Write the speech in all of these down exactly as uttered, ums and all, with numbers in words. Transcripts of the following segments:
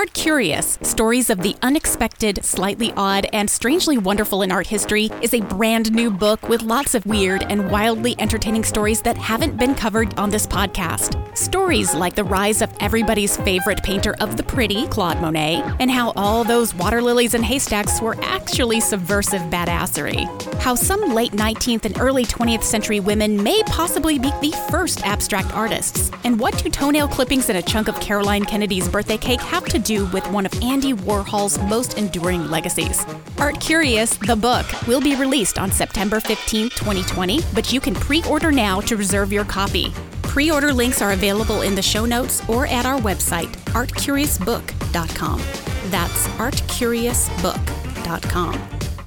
Art Curious, Stories of the Unexpected, Slightly Odd, and Strangely Wonderful in Art History is a brand new book with lots of weird and wildly entertaining stories that haven't been covered on this podcast. Stories like the rise of everybody's favorite painter of the pretty, Claude Monet, and how all those water lilies and haystacks were actually subversive badassery. How some late nineteenth and early twentieth century women may possibly be the first abstract artists. And what do toenail clippings and a chunk of Caroline Kennedy's birthday cake have to do with one of Andy Warhol's most enduring legacies? Art Curious, the book, will be released on September fifteenth, twenty twenty, but you can pre-order now to reserve your copy. Pre-order links are available in the show notes or at our website, art curious book dot com. That's art curious book dot com.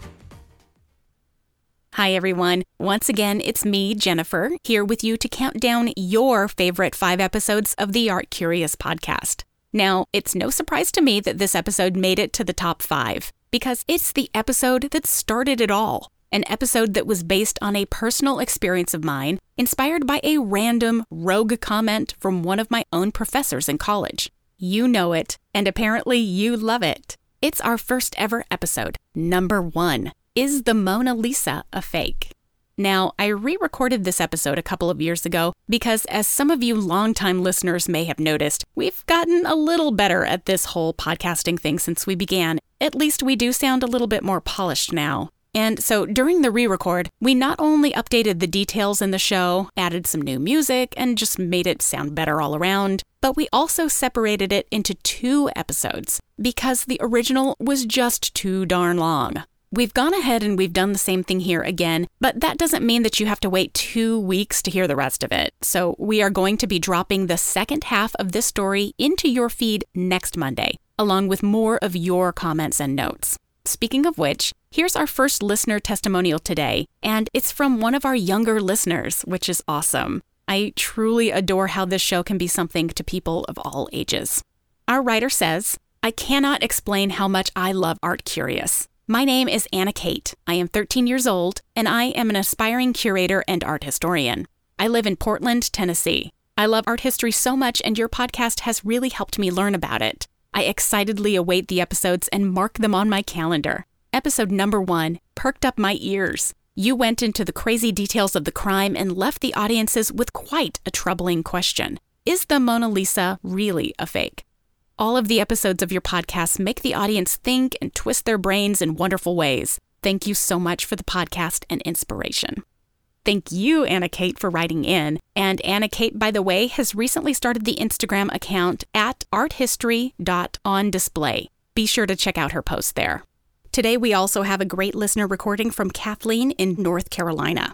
Hi, everyone. Once again, it's me, Jennifer, here with you to count down your favorite five episodes of the Art Curious podcast. Now, it's no surprise to me that this episode made it to the top five, because it's the episode that started it all. An episode that was based on a personal experience of mine, inspired by a random rogue comment from one of my own professors in college. You know it, and apparently you love it. It's our first ever episode, number one. Is the Mona Lisa a fake? Now, I re-recorded this episode a couple of years ago because, as some of you longtime listeners may have noticed, we've gotten a little better at this whole podcasting thing since we began. At least we do sound a little bit more polished now. And so during the re-record, we not only updated the details in the show, added some new music, and just made it sound better all around, but we also separated it into two episodes because the original was just too darn long. We've gone ahead and we've done the same thing here again, but that doesn't mean that you have to wait two weeks to hear the rest of it. So we are going to be dropping the second half of this story into your feed next Monday, along with more of your comments and notes. Speaking of which, here's our first listener testimonial today, and it's from one of our younger listeners, which is awesome. I truly adore how this show can be something to people of all ages. Our writer says, I cannot explain how much I love Art Curious. My name is Anna Kate. I am thirteen years old, and I am an aspiring curator and art historian. I live in Portland, Tennessee. I love art history so much, and your podcast has really helped me learn about it. I excitedly await the episodes and mark them on my calendar. Episode number one perked up my ears. You went into the crazy details of the crime and left the audiences with quite a troubling question. Is the Mona Lisa really a fake? All of the episodes of your podcast make the audience think and twist their brains in wonderful ways. Thank you so much for the podcast and inspiration. Thank you, Anna Kate, for writing in. And Anna Kate, by the way, has recently started the Instagram account at art history dot on display. Be sure to check out her post there. Today, we also have a great listener recording from Kathleen in North Carolina.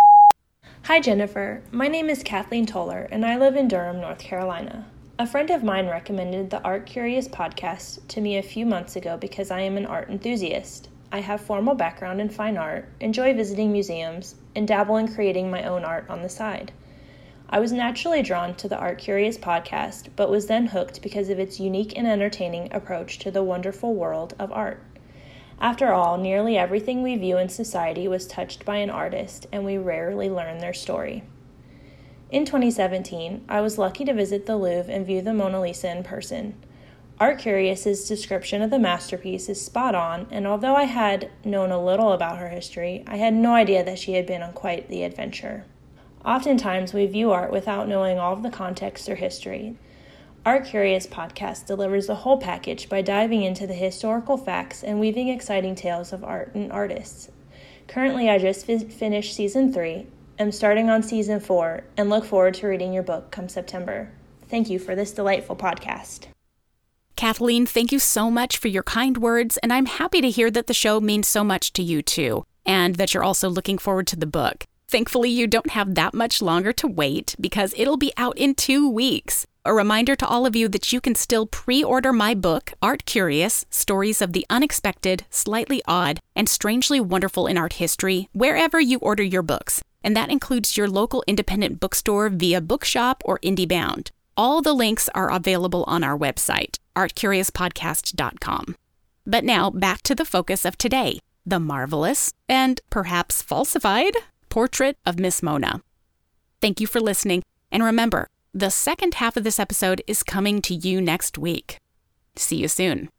Hi, Jennifer. My name is Kathleen Toller, and I live in Durham, North Carolina. A friend of mine recommended the Art Curious podcast to me a few months ago because I am an art enthusiast. I have formal background in fine art, enjoy visiting museums, and dabble in creating my own art on the side. I was naturally drawn to the Art Curious podcast, but was then hooked because of its unique and entertaining approach to the wonderful world of art. After all, nearly everything we view in society was touched by an artist, and we rarely learn their story. In twenty seventeen, I was lucky to visit the Louvre and view the Mona Lisa in person. Art Curious's description of the masterpiece is spot on, and although I had known a little about her history, I had no idea that she had been on quite the adventure. Oftentimes, we view art without knowing all of the context or history. Art Curious podcast delivers the whole package by diving into the historical facts and weaving exciting tales of art and artists. Currently, I just fi- finished season three, am starting on season four, and look forward to reading your book come September. Thank you for this delightful podcast. Kathleen, thank you so much for your kind words, and I'm happy to hear that the show means so much to you too, and that you're also looking forward to the book. Thankfully, you don't have that much longer to wait because it'll be out in two weeks. A reminder to all of you that you can still pre-order my book, Art Curious, Stories of the Unexpected, Slightly Odd, and Strangely Wonderful in Art History, wherever you order your books. And that includes your local independent bookstore via Bookshop or IndieBound. All the links are available on our website, art curious podcast dot com. But now, back to the focus of today, the marvelous, and perhaps falsified, portrait of Miss Mona. Thank you for listening, and remember, the second half of this episode is coming to you next week. See you soon.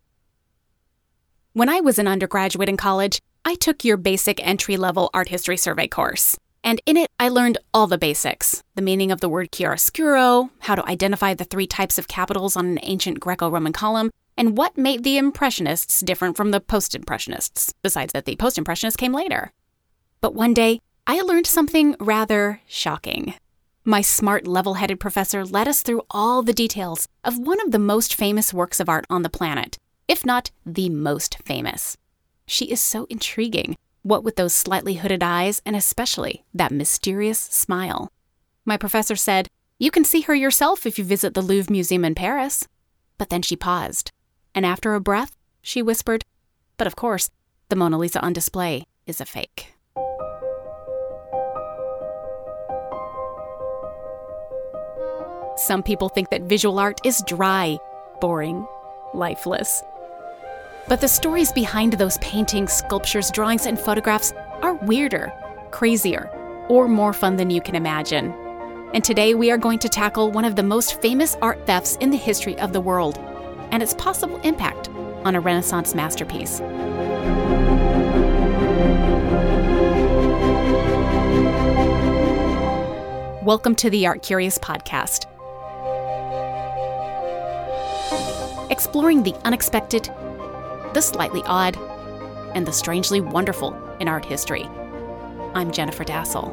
When I was an undergraduate in college, I took your basic entry-level art history survey course. And in it, I learned all the basics. The meaning of the word chiaroscuro, how to identify the three types of capitals on an ancient Greco-Roman column, and what made the Impressionists different from the Post-Impressionists, besides that the Post-Impressionists came later. But one day, I learned something rather shocking. My smart, level-headed professor led us through all the details of one of the most famous works of art on the planet, if not the most famous. She is so intriguing, what with those slightly hooded eyes and especially that mysterious smile. My professor said, "You can see her yourself if you visit the Louvre Museum in Paris." But then she paused, and after a breath, she whispered, "But of course, the Mona Lisa on display is a fake." Some people think that visual art is dry, boring, lifeless. But the stories behind those paintings, sculptures, drawings, and photographs are weirder, crazier, or more fun than you can imagine. And today we are going to tackle one of the most famous art thefts in the history of the world, and its possible impact on a Renaissance masterpiece. Welcome to the Art Curious podcast. Exploring the unexpected, the slightly odd, and the strangely wonderful in art history. I'm Jennifer Dassel.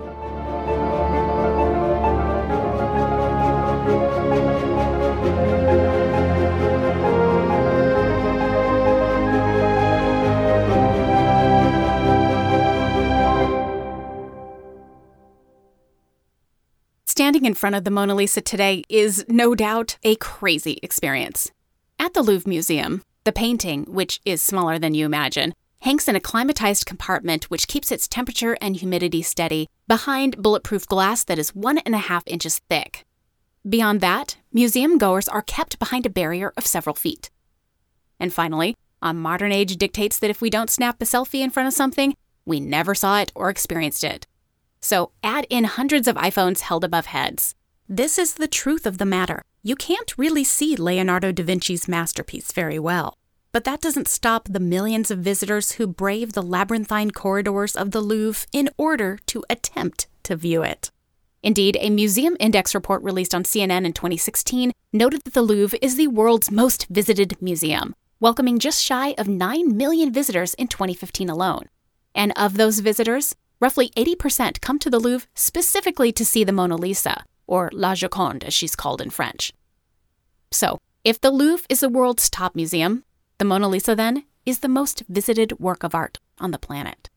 Standing in front of the Mona Lisa today is no doubt a crazy experience. At the Louvre Museum, the painting, which is smaller than you imagine, hangs in a climatized compartment which keeps its temperature and humidity steady behind bulletproof glass that is one and a half inches thick. Beyond that, museum goers are kept behind a barrier of several feet. And finally, our modern age dictates that if we don't snap a selfie in front of something, we never saw it or experienced it. So add in hundreds of iPhones held above heads. This is the truth of the matter. You can't really see Leonardo da Vinci's masterpiece very well. But that doesn't stop the millions of visitors who brave the labyrinthine corridors of the Louvre in order to attempt to view it. Indeed, a Museum Index report released on C N N in twenty sixteen noted that the Louvre is the world's most visited museum, welcoming just shy of nine million visitors in twenty fifteen alone. And of those visitors, roughly eighty percent come to the Louvre specifically to see the Mona Lisa, or La Joconde as she's called in French. So, if the Louvre is the world's top museum, the Mona Lisa, then, is the most visited work of art on the planet.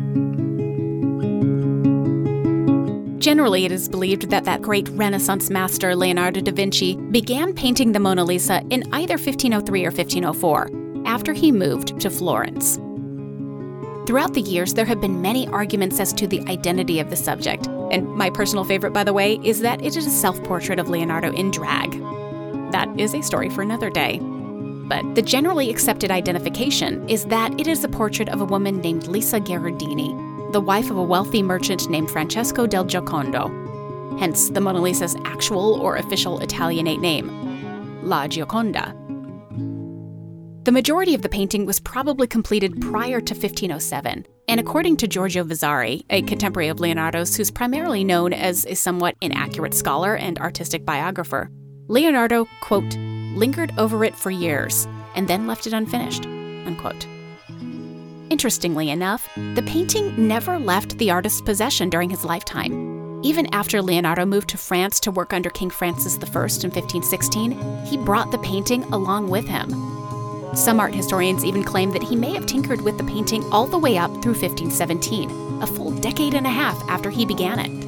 Generally, it is believed that that great Renaissance master Leonardo da Vinci began painting the Mona Lisa in either fifteen oh three or fifteen oh four, after he moved to Florence. Throughout the years, there have been many arguments as to the identity of the subject, and my personal favorite, by the way, is that it is a self-portrait of Leonardo in drag. That is a story for another day. But the generally accepted identification is that it is a portrait of a woman named Lisa Gherardini, the wife of a wealthy merchant named Francesco del Giocondo, hence the Mona Lisa's actual or official Italianate name, La Gioconda. The majority of the painting was probably completed prior to fifteen oh seven, and according to Giorgio Vasari, a contemporary of Leonardo's who's primarily known as a somewhat inaccurate scholar and artistic biographer, Leonardo, quote, lingered over it for years and then left it unfinished, unquote. Interestingly enough, the painting never left the artist's possession during his lifetime. Even after Leonardo moved to France to work under King Francis the First in fifteen sixteen, he brought the painting along with him. Some art historians even claim that he may have tinkered with the painting all the way up through fifteen seventeen, a full decade and a half after he began it.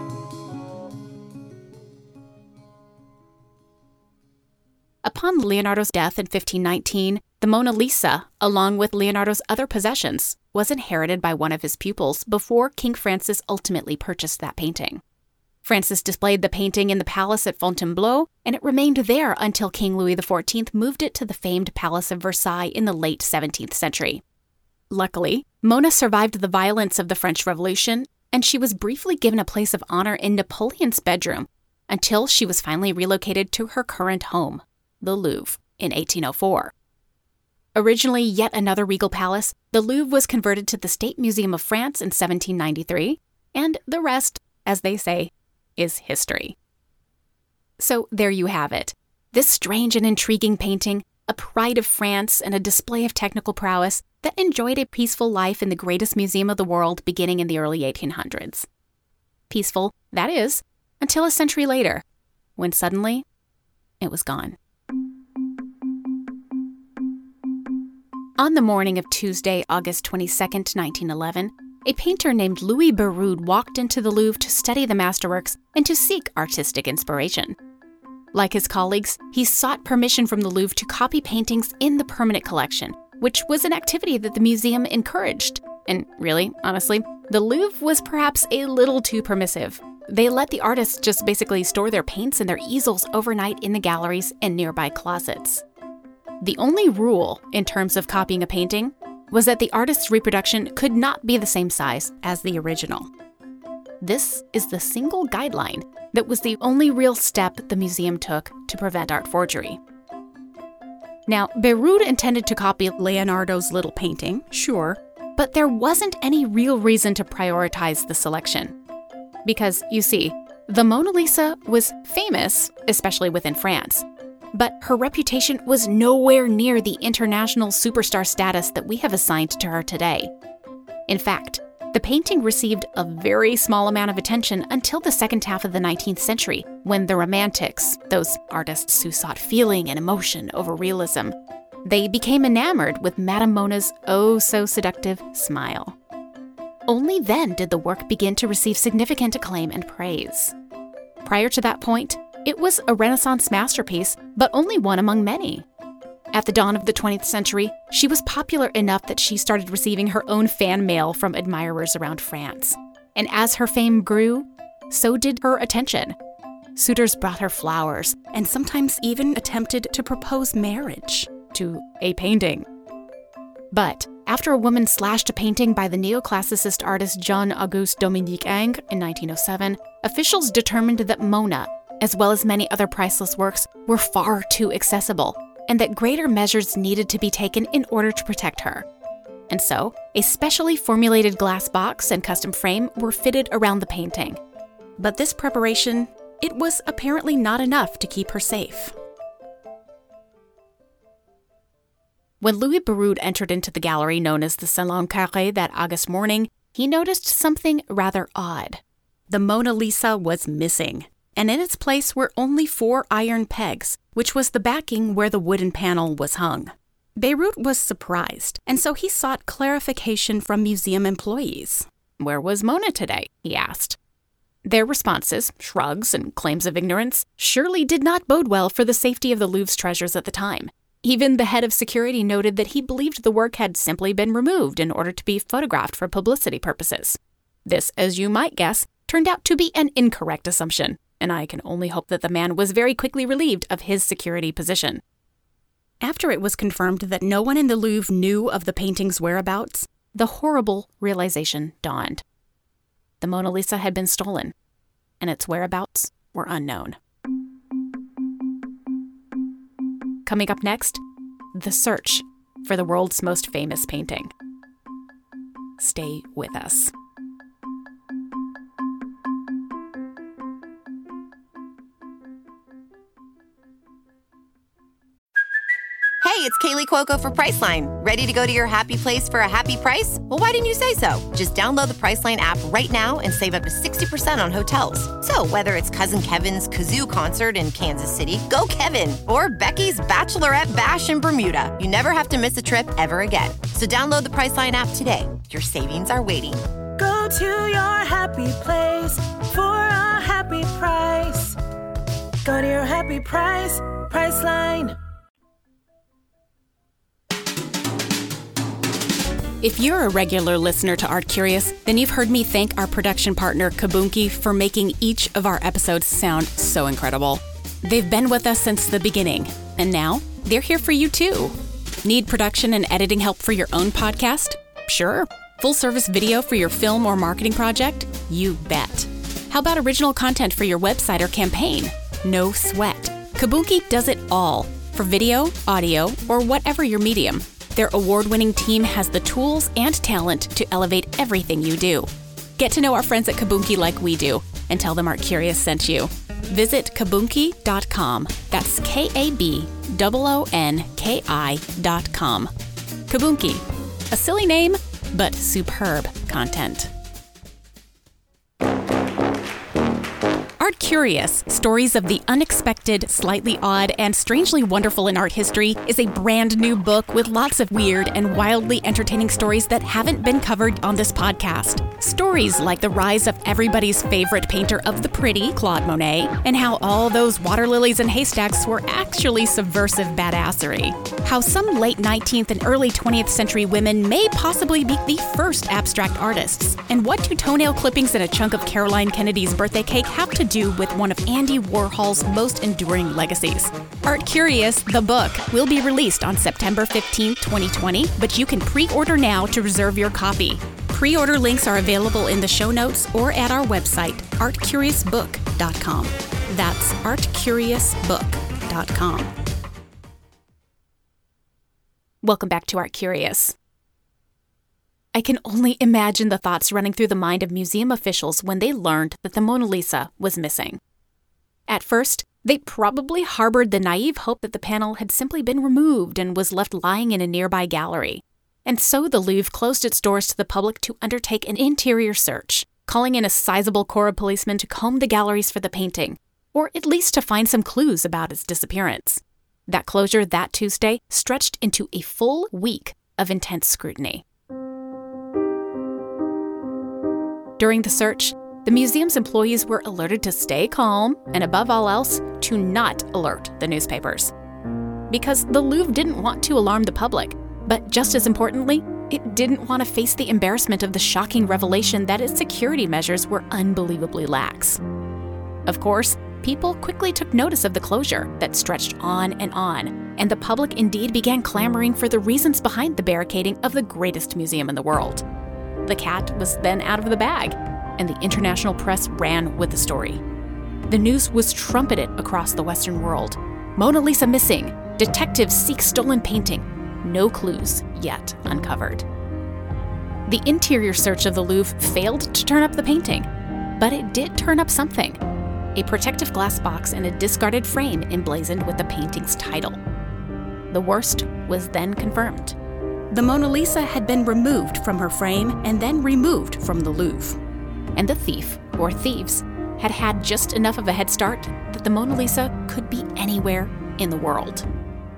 Upon Leonardo's death in fifteen nineteen, the Mona Lisa, along with Leonardo's other possessions, was inherited by one of his pupils before King Francis ultimately purchased that painting. Francis displayed the painting in the palace at Fontainebleau, and it remained there until King Louis the fourteenth moved it to the famed Palace of Versailles in the late seventeenth century. Luckily, Mona survived the violence of the French Revolution, and she was briefly given a place of honor in Napoleon's bedroom until she was finally relocated to her current home, the Louvre. in eighteen oh four. Originally yet another regal palace, the Louvre was converted to the State Museum of France in seventeen ninety-three, and the rest, as they say, is history. So there you have it. This strange and intriguing painting, a pride of France and a display of technical prowess that enjoyed a peaceful life in the greatest museum of the world beginning in the early eighteen hundreds. Peaceful, that is, until a century later, when suddenly it was gone. On the morning of Tuesday, August twenty-second, nineteen eleven, a painter named Louis Béroud walked into the Louvre to study the masterworks and to seek artistic inspiration. Like his colleagues, he sought permission from the Louvre to copy paintings in the permanent collection, which was an activity that the museum encouraged. And really, honestly, the Louvre was perhaps a little too permissive. They let the artists just basically store their paints and their easels overnight in the galleries and nearby closets. The only rule in terms of copying a painting was that the artist's reproduction could not be the same size as the original. This is the single guideline that was the only real step the museum took to prevent art forgery. Now, Béroud intended to copy Leonardo's little painting, sure, but there wasn't any real reason to prioritize the selection. Because, you see, the Mona Lisa was famous, especially within France, but her reputation was nowhere near the international superstar status that we have assigned to her today. In fact, the painting received a very small amount of attention until the second half of the nineteenth century, when the Romantics, those artists who sought feeling and emotion over realism, they became enamored with Madame Mona's oh-so-seductive smile. Only then did the work begin to receive significant acclaim and praise. Prior to that point, it was a Renaissance masterpiece, but only one among many. At the dawn of the twentieth century, she was popular enough that she started receiving her own fan mail from admirers around France. And as her fame grew, so did her attention. Suitors brought her flowers, and sometimes even attempted to propose marriage to a painting. But after a woman slashed a painting by the neoclassicist artist Jean-Auguste Dominique Ingres in nineteen oh seven, officials determined that Mona, as well as many other priceless works, were far too accessible, and that greater measures needed to be taken in order to protect her. And so, a specially formulated glass box and custom frame were fitted around the painting. But this preparation, it was apparently not enough to keep her safe. When Louis Béroud entered into the gallery known as the Salon Carré that August morning, he noticed something rather odd. The Mona Lisa was missing, and in its place were only four iron pegs, which was the backing where the wooden panel was hung. Béroud was surprised, and so he sought clarification from museum employees. "Where was Mona today?" he asked. Their responses, shrugs, and claims of ignorance surely did not bode well for the safety of the Louvre's treasures at the time. Even the head of security noted that he believed the work had simply been removed in order to be photographed for publicity purposes. This, as you might guess, turned out to be an incorrect assumption, and I can only hope that the man was very quickly relieved of his security position. After it was confirmed that no one in the Louvre knew of the painting's whereabouts, the horrible realization dawned. The Mona Lisa had been stolen, and its whereabouts were unknown. Coming up next, the search for the world's most famous painting. Stay with us. Hey, it's Kaylee Cuoco for Priceline. Ready to go to your happy place for a happy price? Well, why didn't you say so? Just download the Priceline app right now and save up to sixty percent on hotels. So whether it's Cousin Kevin's Kazoo Concert in Kansas City, go Kevin, or Becky's Bachelorette Bash in Bermuda, you never have to miss a trip ever again. So download the Priceline app today. Your savings are waiting. Go to your happy place for a happy price. Go to your happy price, Priceline. If you're a regular listener to Art Curious, then you've heard me thank our production partner, Kabunki, for making each of our episodes sound so incredible. They've been with us since the beginning, and now they're here for you too. Need production and editing help for your own podcast? Sure. Full-service video for your film or marketing project? You bet. How about original content for your website or campaign? No sweat. Kabunki does it all. For video, audio, or whatever your medium, their award-winning team has the tools and talent to elevate everything you do. Get to know our friends at Kabunki like we do, and tell them Art Curious sent you. Visit kabunki dot com. That's K A B O O N K I dot com. Kabunki. A silly name, but superb content. Art Curious, Stories of the Unexpected, Slightly Odd, and Strangely Wonderful in Art History is a brand new book with lots of weird and wildly entertaining stories that haven't been covered on this podcast. Stories like the rise of everybody's favorite painter of the pretty, Claude Monet, and how all those water lilies and haystacks were actually subversive badassery. How some late nineteenth and early twentieth century women may possibly be the first abstract artists, and what do toenail clippings and a chunk of Caroline Kennedy's birthday cake have to do with one of Andy Warhol's most enduring legacies. Art Curious, the book, will be released on September fifteenth, twenty twenty, but you can pre-order now to reserve your copy. Pre-order links are available in the show notes or at our website, art curious book dot com. That's art curious book dot com. Welcome back to Art Curious. I can only imagine the thoughts running through the mind of museum officials when they learned that the Mona Lisa was missing. At first, they probably harbored the naive hope that the panel had simply been removed and was left lying in a nearby gallery. And so the Louvre closed its doors to the public to undertake an interior search, calling in a sizable corps of policemen to comb the galleries for the painting, or at least to find some clues about its disappearance. That closure that Tuesday stretched into a full week of intense scrutiny. During the search, the museum's employees were alerted to stay calm and, above all else, to not alert the newspapers. Because the Louvre didn't want to alarm the public, but just as importantly, it didn't want to face the embarrassment of the shocking revelation that its security measures were unbelievably lax. Of course, people quickly took notice of the closure that stretched on and on, and the public indeed began clamoring for the reasons behind the barricading of the greatest museum in the world. The cat was then out of the bag, and the international press ran with the story. The news was trumpeted across the Western world. Mona Lisa missing. Detectives seek stolen painting. No clues yet uncovered. The interior search of the Louvre failed to turn up the painting, but it did turn up something. A protective glass box and a discarded frame emblazoned with the painting's title. The worst was then confirmed. The Mona Lisa had been removed from her frame and then removed from the Louvre. And the thief, or thieves, had had just enough of a head start that the Mona Lisa could be anywhere in the world.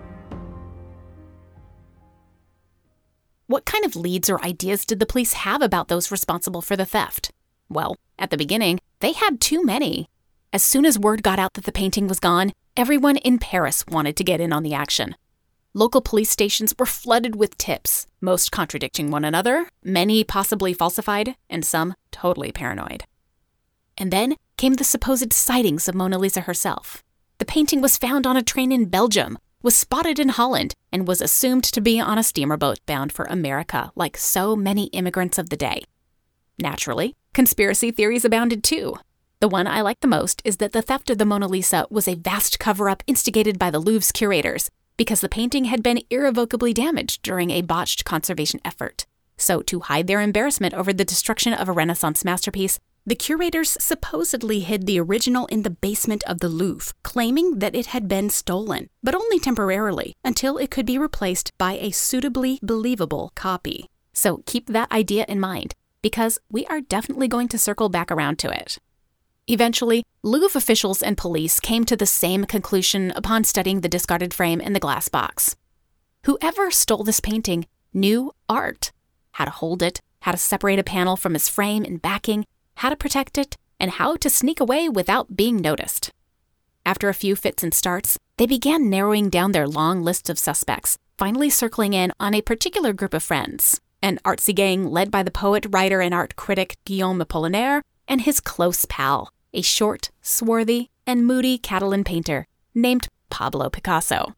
What kind of leads or ideas did the police have about those responsible for the theft? Well, at the beginning, they had too many. As soon as word got out that the painting was gone, everyone in Paris wanted to get in on the action. Local police stations were flooded with tips, most contradicting one another, many possibly falsified, and some totally paranoid. And then came the supposed sightings of Mona Lisa herself. The painting was found on a train in Belgium, was spotted in Holland, and was assumed to be on a steamer boat bound for America, like so many immigrants of the day. Naturally, conspiracy theories abounded too. The one I like the most is that the theft of the Mona Lisa was a vast cover-up instigated by the Louvre's curators, because the painting had been irrevocably damaged during a botched conservation effort. So, to hide their embarrassment over the destruction of a Renaissance masterpiece, the curators supposedly hid the original in the basement of the Louvre, claiming that it had been stolen, but only temporarily, until it could be replaced by a suitably believable copy. So keep that idea in mind, because we are definitely going to circle back around to it. Eventually, Louvre officials and police came to the same conclusion upon studying the discarded frame and the glass box. Whoever stole this painting knew art, how to hold it, how to separate a panel from its frame and backing, how to protect it, and how to sneak away without being noticed. After a few fits and starts, they began narrowing down their long list of suspects, finally circling in on a particular group of friends, an artsy gang led by the poet, writer, and art critic Guillaume Apollinaire and his close pal, a short, swarthy, and moody Catalan painter named Pablo Picasso.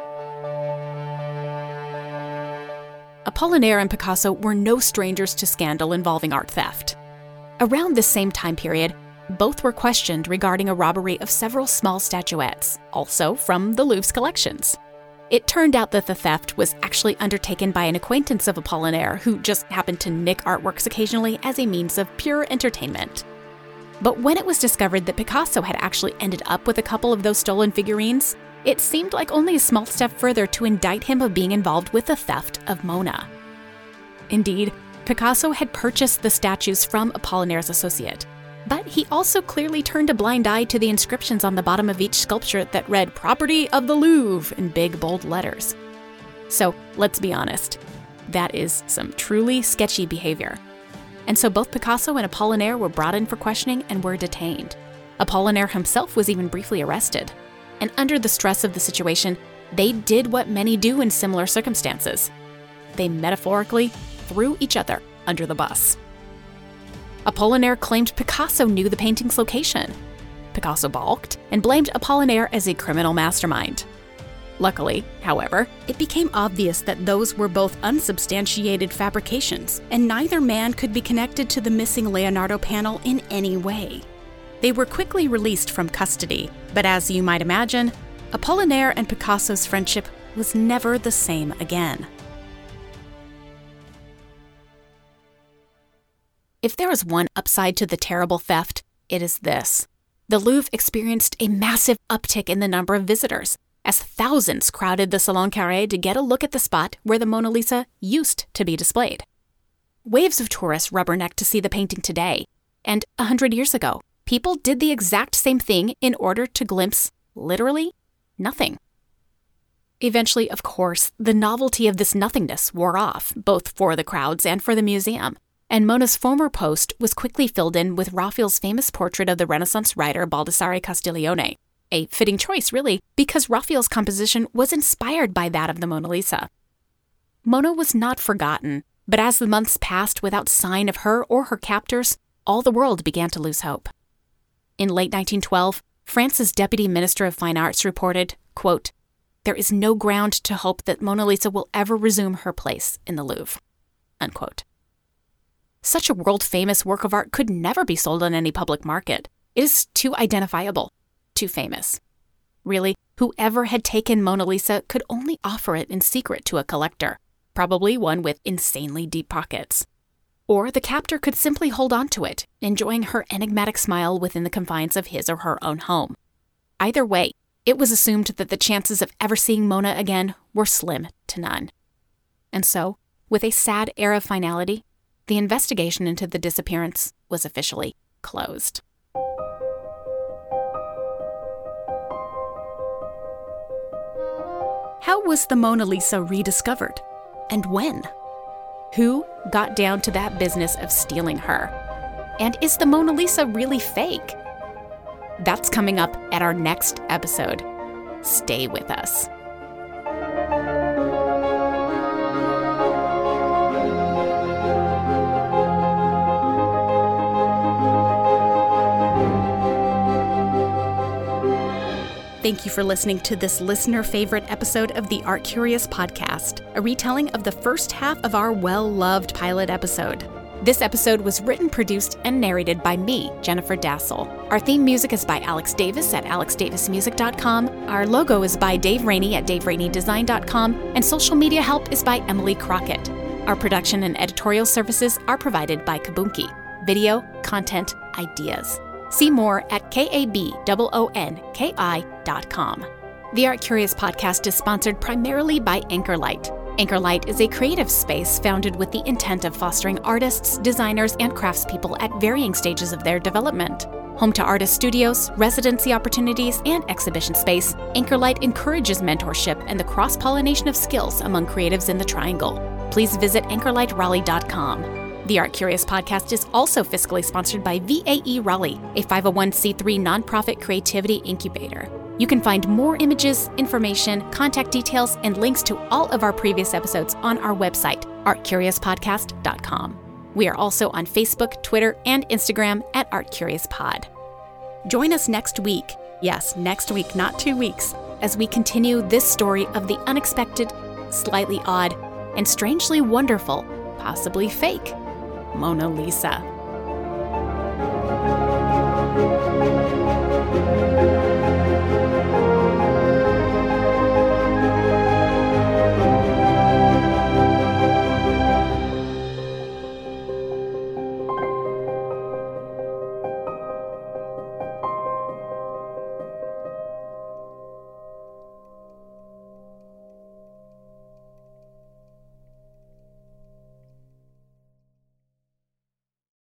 Apollinaire and Picasso were no strangers to scandal involving art theft. Around this same time period, both were questioned regarding a robbery of several small statuettes, also from the Louvre's collections. It turned out that the theft was actually undertaken by an acquaintance of Apollinaire who just happened to nick artworks occasionally as a means of pure entertainment. But when it was discovered that Picasso had actually ended up with a couple of those stolen figurines, it seemed like only a small step further to indict him of being involved with the theft of Mona. Indeed, Picasso had purchased the statues from Apollinaire's associate, but he also clearly turned a blind eye to the inscriptions on the bottom of each sculpture that read "Property of the Louvre" in big, bold letters. So, let's be honest, that is some truly sketchy behavior. And so both Picasso and Apollinaire were brought in for questioning and were detained. Apollinaire himself was even briefly arrested. And under the stress of the situation, they did what many do in similar circumstances. They metaphorically threw each other under the bus. Apollinaire claimed Picasso knew the painting's location. Picasso balked and blamed Apollinaire as a criminal mastermind. Luckily, however, it became obvious that those were both unsubstantiated fabrications, and neither man could be connected to the missing Leonardo panel in any way. They were quickly released from custody, but as you might imagine, Apollinaire and Picasso's friendship was never the same again. If there is one upside to the terrible theft, it is this. The Louvre experienced a massive uptick in the number of visitors, as thousands crowded the Salon Carré to get a look at the spot where the Mona Lisa used to be displayed. Waves of tourists rubbernecked to see the painting today, and a hundred years ago, people did the exact same thing in order to glimpse, literally, nothing. Eventually, of course, the novelty of this nothingness wore off, both for the crowds and for the museum, and Mona's former post was quickly filled in with Raphael's famous portrait of the Renaissance writer Baldassare Castiglione. A fitting choice, really, because Raphael's composition was inspired by that of the Mona Lisa. Mona was not forgotten, but as the months passed without sign of her or her captors, all the world began to lose hope. In late nineteen twelve, France's Deputy Minister of Fine Arts reported, quote, "There is no ground to hope that Mona Lisa will ever resume her place in the Louvre," unquote. Such a world-famous work of art could never be sold on any public market. It is too identifiable, too famous. Really, whoever had taken Mona Lisa could only offer it in secret to a collector, probably one with insanely deep pockets. Or the captor could simply hold on to it, enjoying her enigmatic smile within the confines of his or her own home. Either way, it was assumed that the chances of ever seeing Mona again were slim to none. And so, with a sad air of finality, the investigation into the disappearance was officially closed. How was the Mona Lisa rediscovered? And when? Who got down to that business of stealing her? And is the Mona Lisa really fake? That's coming up at our next episode. Stay with us. Thank you for listening to this listener-favorite episode of the Art Curious podcast, a retelling of the first half of our well-loved pilot episode. This episode was written, produced, and narrated by me, Jennifer Dassel. Our theme music is by Alex Davis at alex davis music dot com. Our logo is by Dave Rainey at dave rainey design dot com, and social media help is by Emily Crockett. Our production and editorial services are provided by Kabunki. Video, content, ideas. See more at K A B O O N K I dot com. The Art Curious podcast is sponsored primarily by Anchorlight. Anchorlight is a creative space founded with the intent of fostering artists, designers, and craftspeople at varying stages of their development. Home to artist studios, residency opportunities, and exhibition space, Anchorlight encourages mentorship and the cross-pollination of skills among creatives in the Triangle. Please visit anchorlight raleigh dot com. The Art Curious podcast is also fiscally sponsored by V A E Raleigh, a five oh one c three nonprofit creativity incubator. You can find more images, information, contact details, and links to all of our previous episodes on our website, art curious podcast dot com. We are also on Facebook, Twitter, and Instagram at ArtCuriousPod. Join us next week, yes, next week, not two weeks, as we continue this story of the unexpected, slightly odd, and strangely wonderful, possibly fake, Mona Lisa.